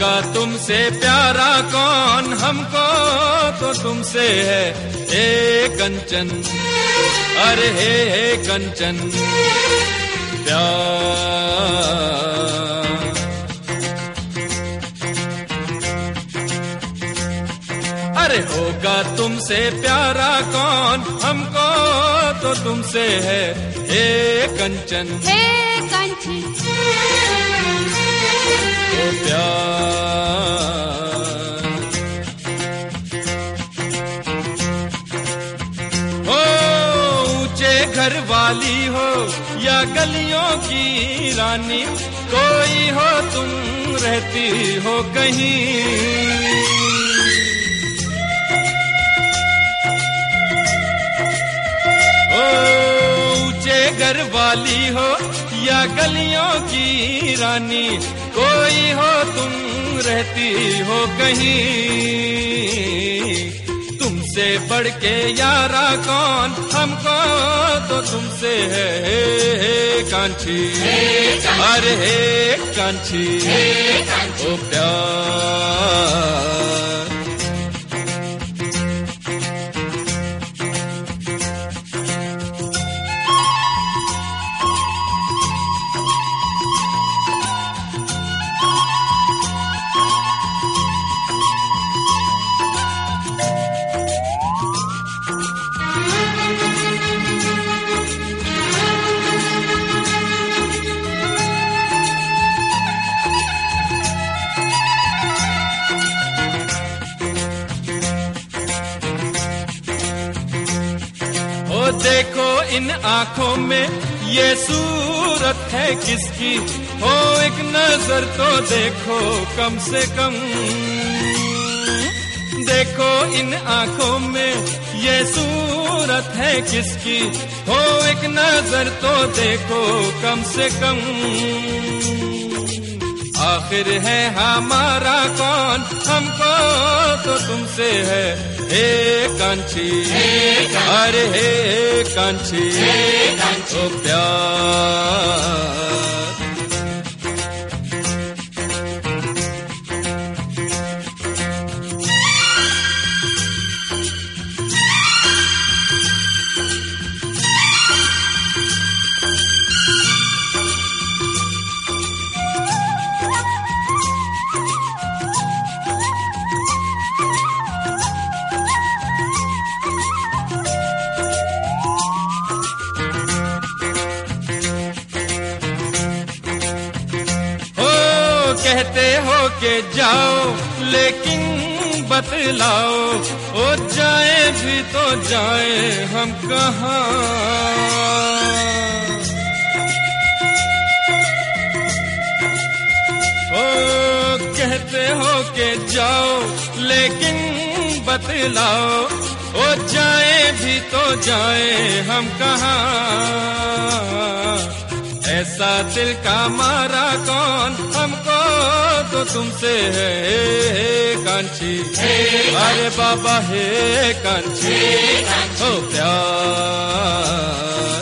होगा तुमसे प्यारा कौन, हमको तो तुमसे है हे कंचन, अरे हे कंचन प्यार। अरे होगा तुमसे प्यारा कौन, हमको तो तुमसे है हे कंचन, हे कंचन ओ प्यार। हो ऊंचे घर वाली हो या गलियों की रानी, कोई हो तुम रहती हो कहीं, ऊंचे घर वाली हो या गलियों की रानी, कोई हो तुम रहती हो कहीं। तुमसे बढ़ के यारा कौन, हमको तो तुमसे है हे कांची, अरे हे कांची ओ प्यार। देखो इन आँखों में ये सूरत है किसकी, हो एक नजर तो देखो कम से कम। देखो इन आँखों में ये सूरत है किसकी, हो एक नजर तो देखो कम से कम। आखिर है हमारा कौन, हमको तो तुमसे है हे कांची, अरे हे कांची ओ प्यार। कहते हो के जाओ लेकिन बतलाओ, ओ जाए भी तो जाए हम कहाँ। ओ कहते हो के जाओ लेकिन बतलाओ, ओ जाए भी तो जाए हम कहाँ। ऐसा दिल का मारा कौन, हमको तो तुमसे है हे कांची, अरे बाबा हे कांची ओ प्यार।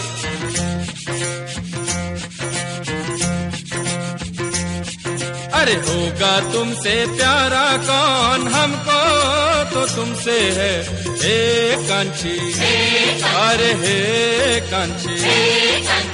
अरे होगा तुमसे प्यारा कौन, हमको तो तुमसे है हे कांची, अरे हे कांची।